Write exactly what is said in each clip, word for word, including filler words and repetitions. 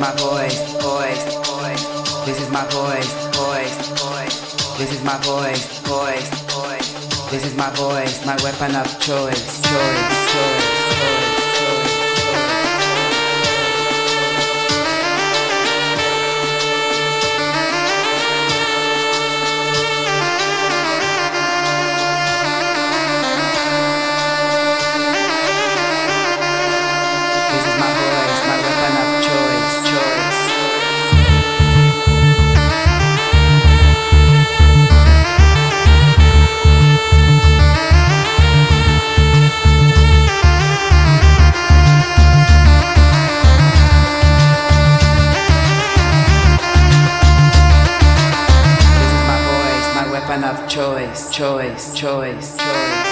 my voice, voice, voice. This is my voice, voice, voice. This is my voice, voice, voice. This is my voice, my weapon of choice, choice, choice, choice. Of choice, choice, choice, choice.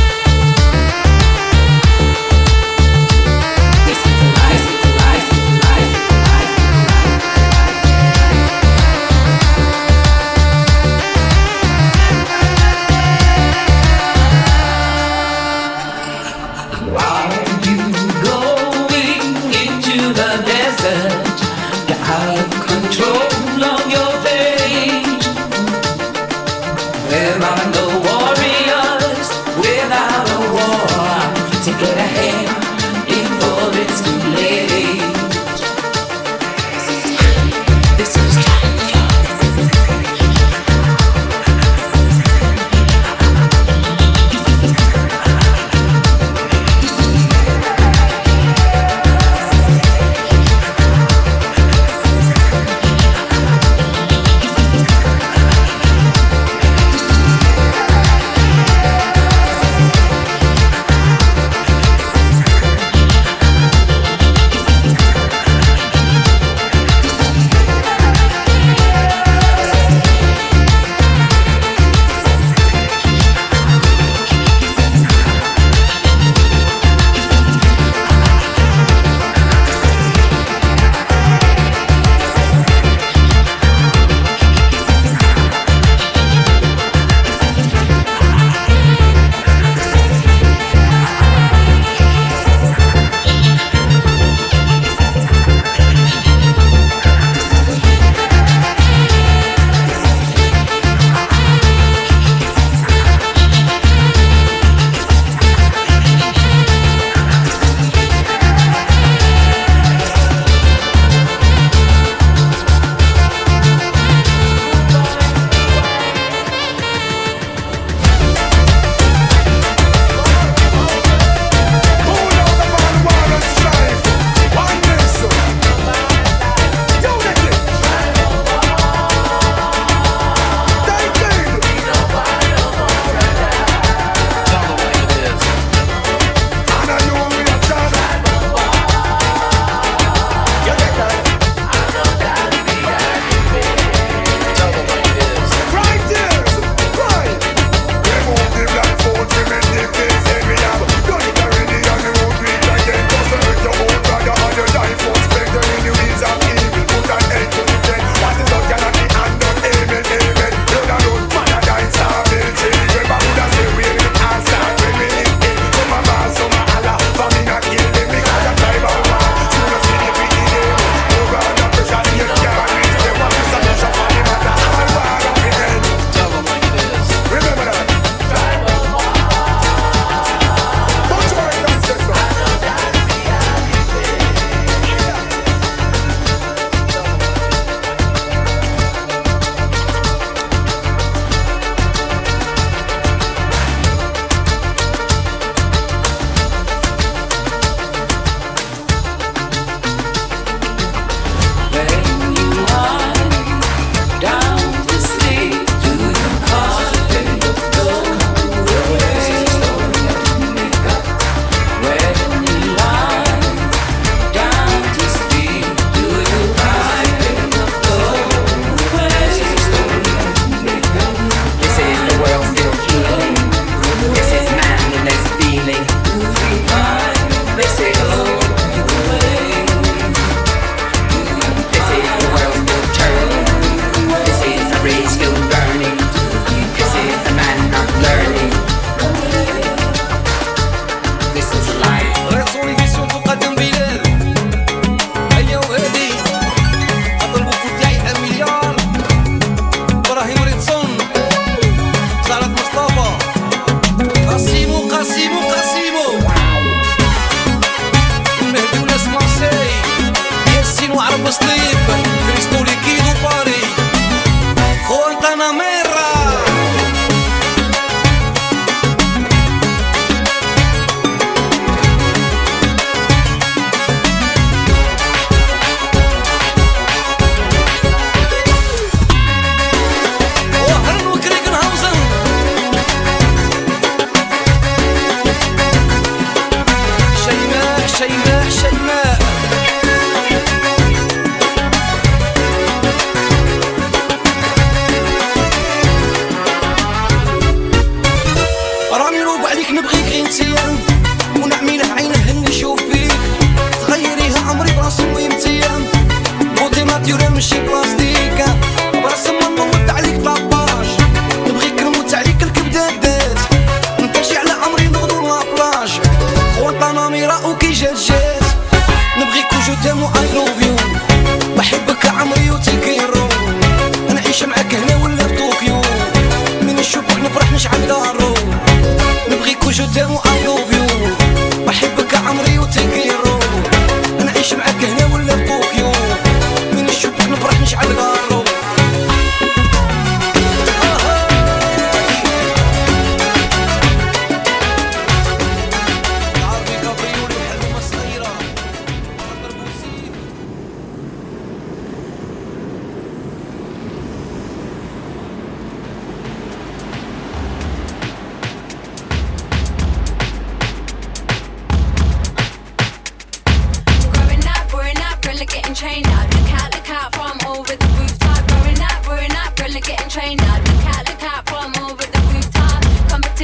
This is life.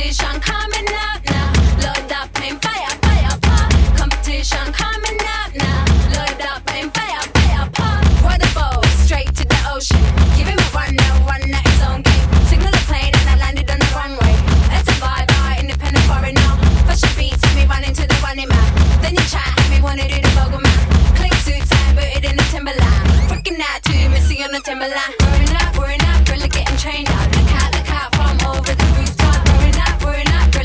Competition coming out now. Load up, aim, fire, fire, pop. Competition coming out now. Load up, aim, fire, fire, pop. Ride the boat straight to the ocean. Give him a run now, run at his own game. Signal the plane and I landed on the runway. Let's survive, I independent foreigner. Fashion beats, had me running to the running man. Then you chat, had me wanna do the Vogue man. Click suits and booted in the Timberland. Freaking out to Missy on the Timberland. Growing up, growing up, really getting trained out. Look out, look out from over the rooftop. Growing up, growing up,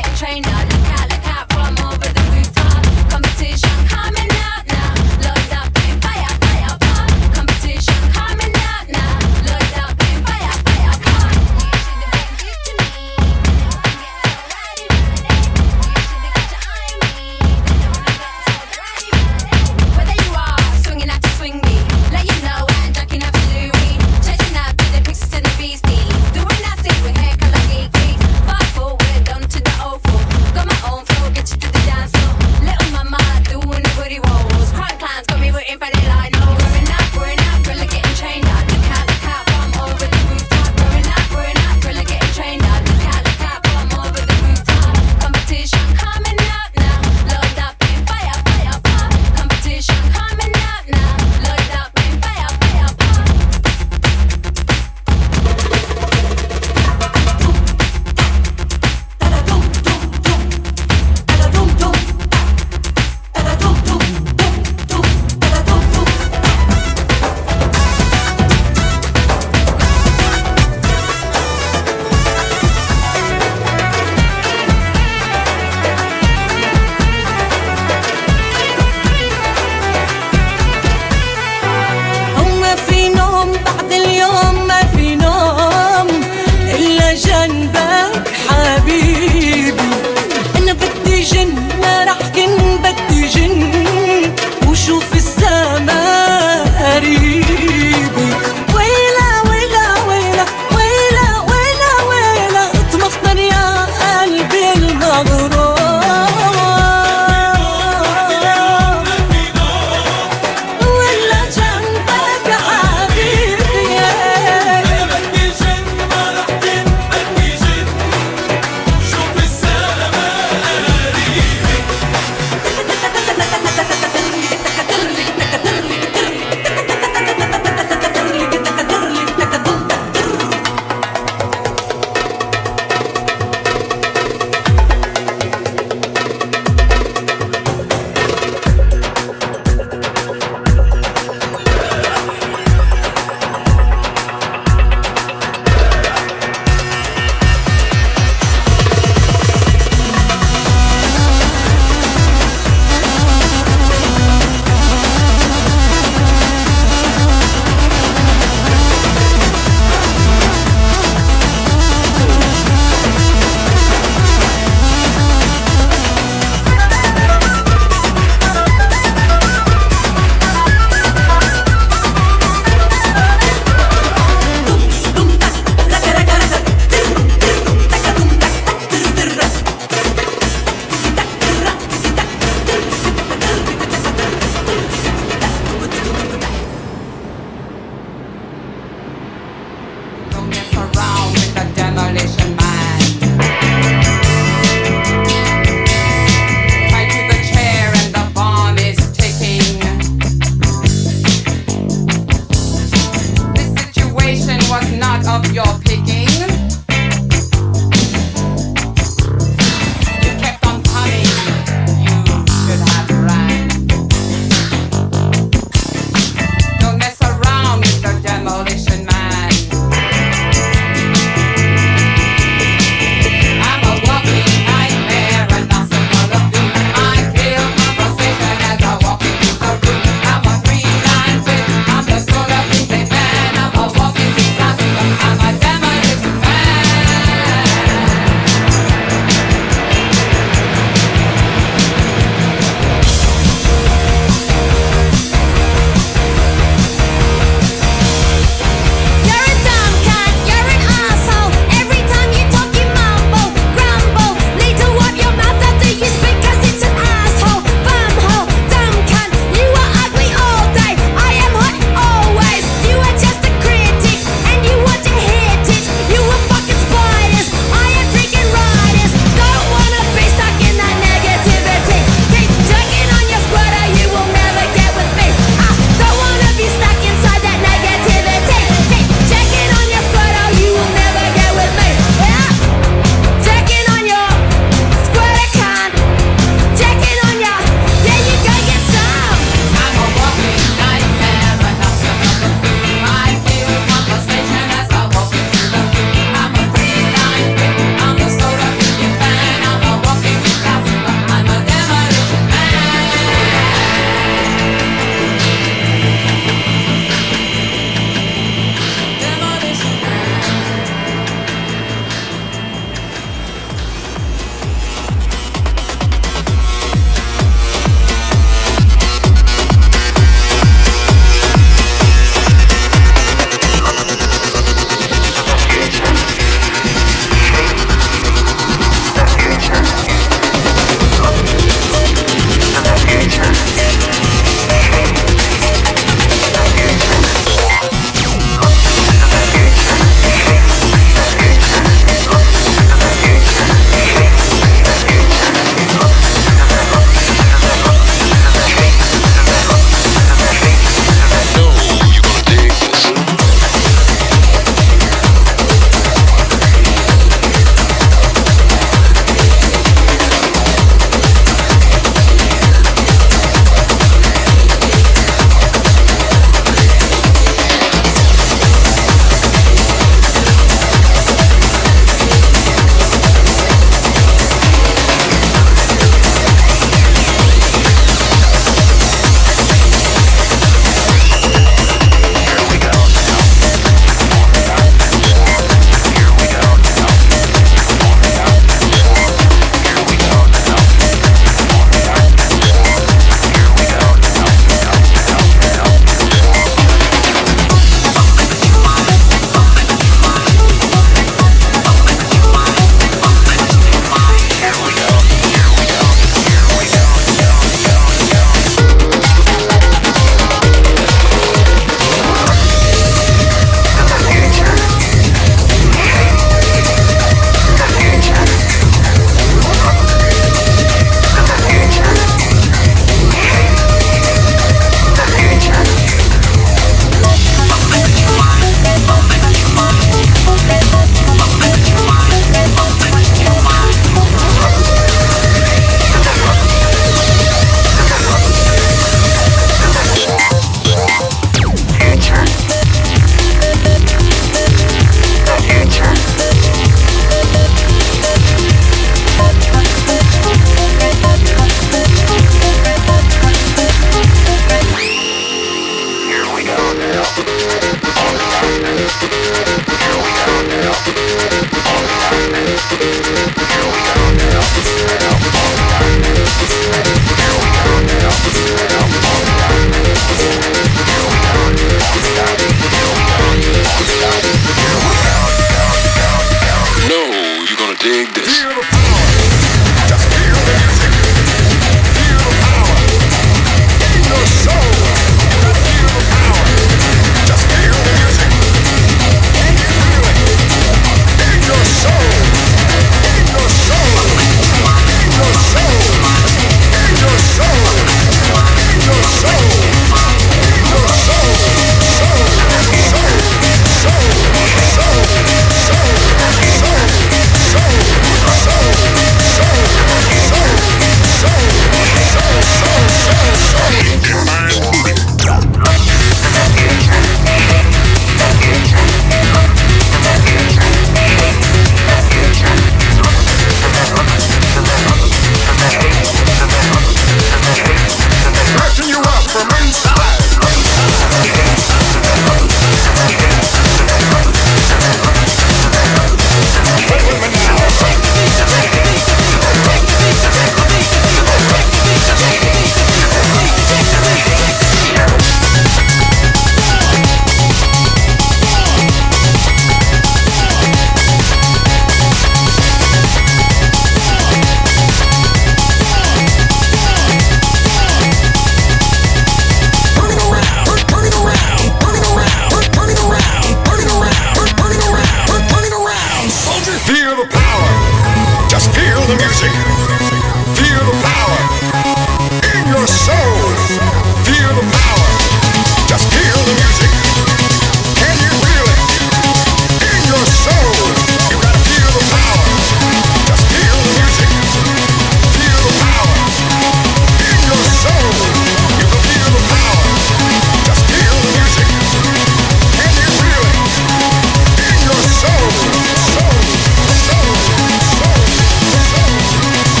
Soul, soul, soul, soul, soul.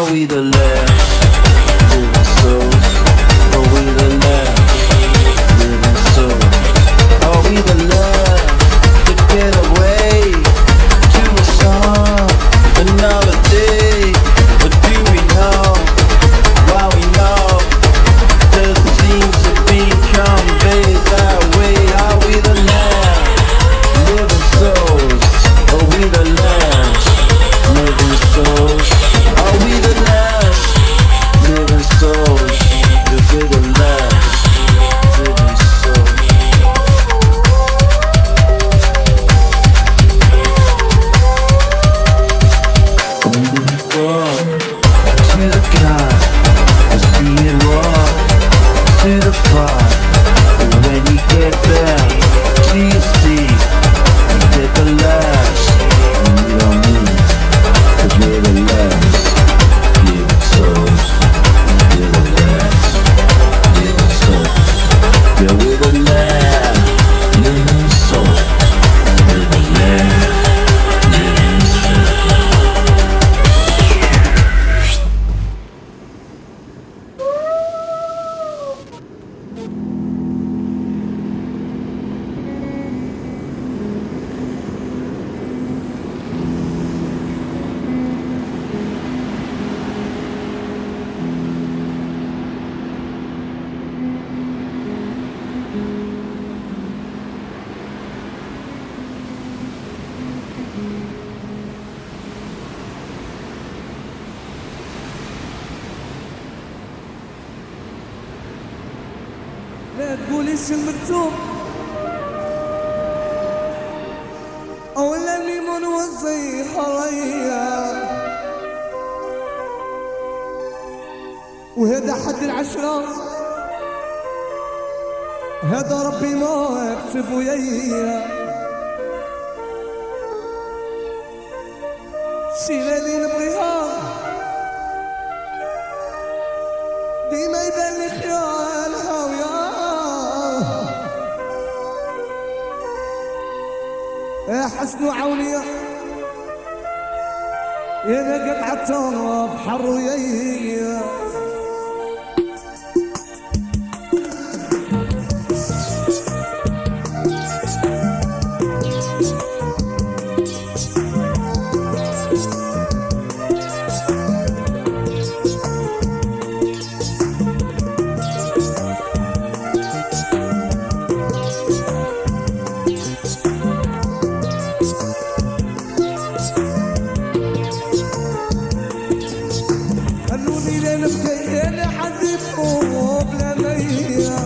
we the last living souls? Are we the last living souls? Are we the last to get away to a song another day? Or do we know why we know? Doesn't seem to be conveyed that way. Are we the last living souls? Are we the last living souls? Are we the last living souls? If we're the last living souls. When we fall to the car, I see it walk to the far. And when you get back to your seat, you get the last. And we don't need, cause we're the last living souls. We're the last living souls. Yeah, we're the last living souls. We're the last living souls. لا تقوليش المكتوب اولا ليمون وزي حرية وهذا حد العشرة هذا ربي ما يكتب ويايا شي ليلي نبغيها ديما يبان لي خيالها ويا يا حسن وعونية يا نقد عالتراب بحر ويايا خلوني لا نبكي انا حدي فوق بلا مية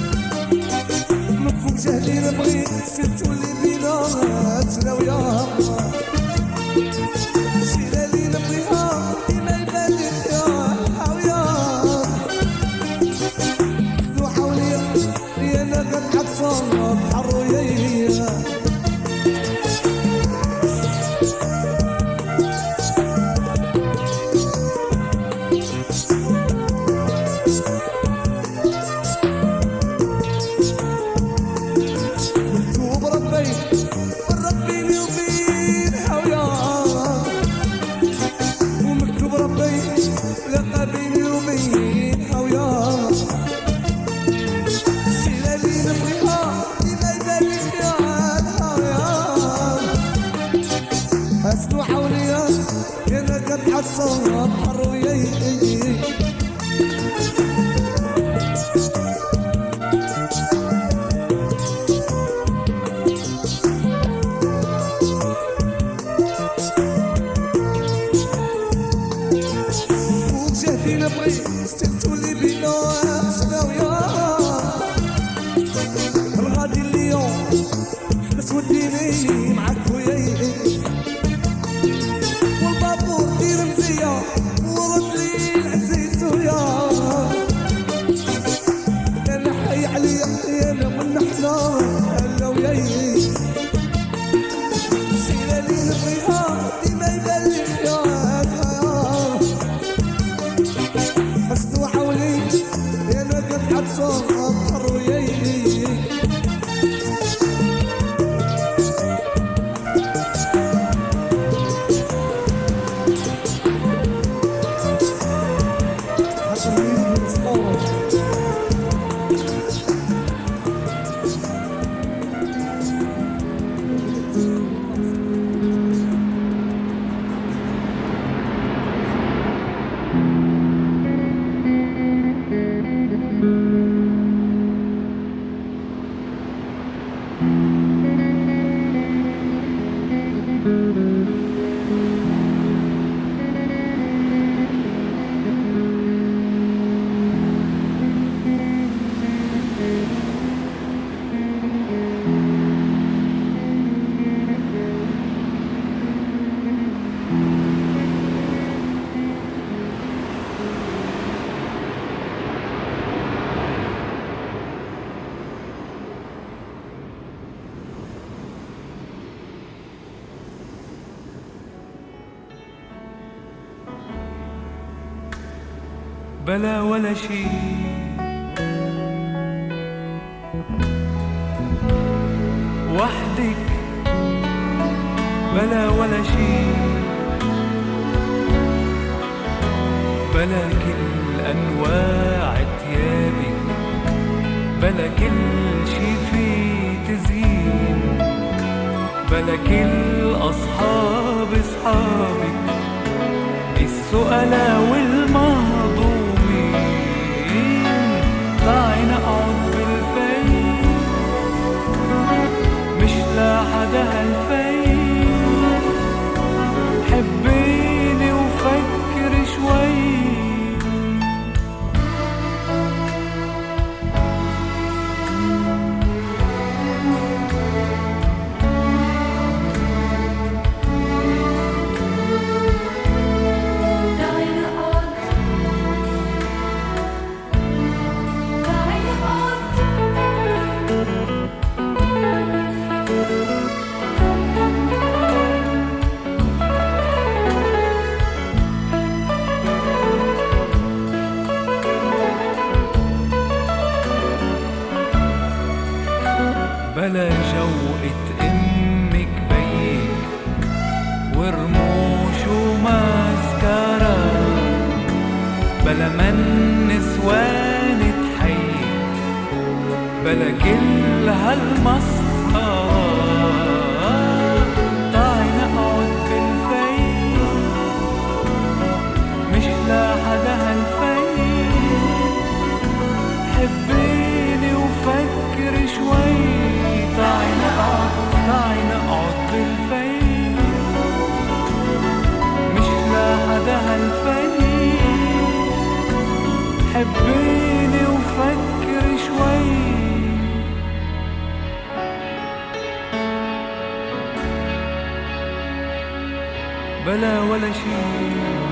من فوق جهلي نبغي سيرتو اللي بيناتنا ويا شي ليلي نبغيها ديما يبان لي خيالها ويا وحاولي يا انا قد عطفان بحر ويايا صار بحر وياي وجهتي نبغي سترتو اللي بيناتنا ويا الغادي اليوم بس وديني معاك وياي والبابور دير مزية ورد لي العزيز ويا انا حي عليا انا من احنا هلا وياي سيرة لي نبغيها ديما يبان لي خيالها حسن بلا ولا شي، وحدك بلا ولا شي، بلا كل أنواع تيابك، بلا كل شي فيه تزيين، بلا كل أصحاب أصحابك السؤلاء والمهضومين. تعي نقعد بالفيل مش لحدا هالفيل، حبيني وفكر شوي. بلا جوقة أمك بيك ورموش وماسكارا، بلا من نسوان تحيك، بلا كل هالمسخرة. تعي نقعد بالفيل مش لحدا هالفيل، حبيني وفكر شوي. تعي نقعد تعي نقعد بالفيل مش لحدا هالفيل، حبيني وفكر شوي. بلا ولا شي،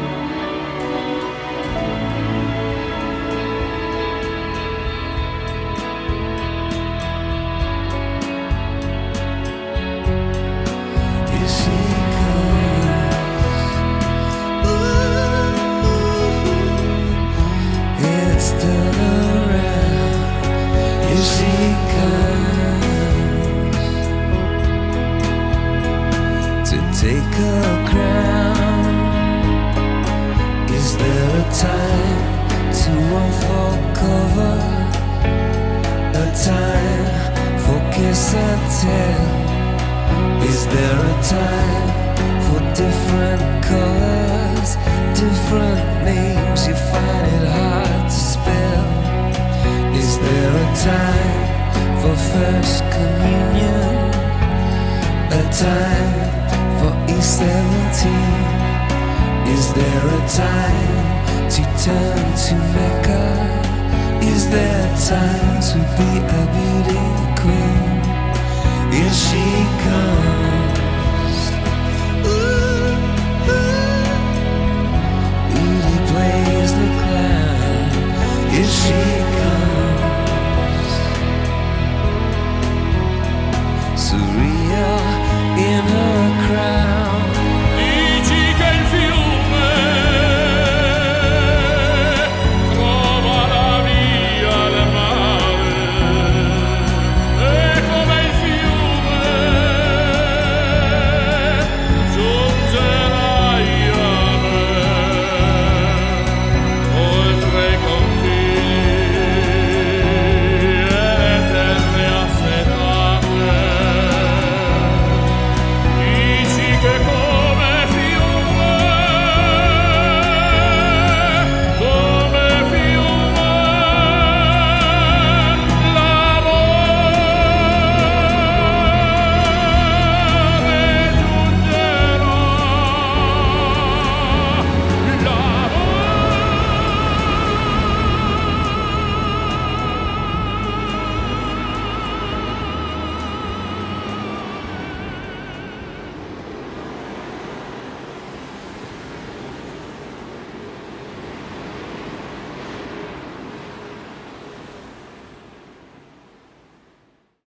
take a crown. Is there a time to unfold cover? A time for kiss and tell? Is there a time for different colors, different names you find it hard to spell? Is there a time for first communion? A time for E seventeen? Is there a time to turn to Mecca? Is there time to be a beauty queen? Here she comes.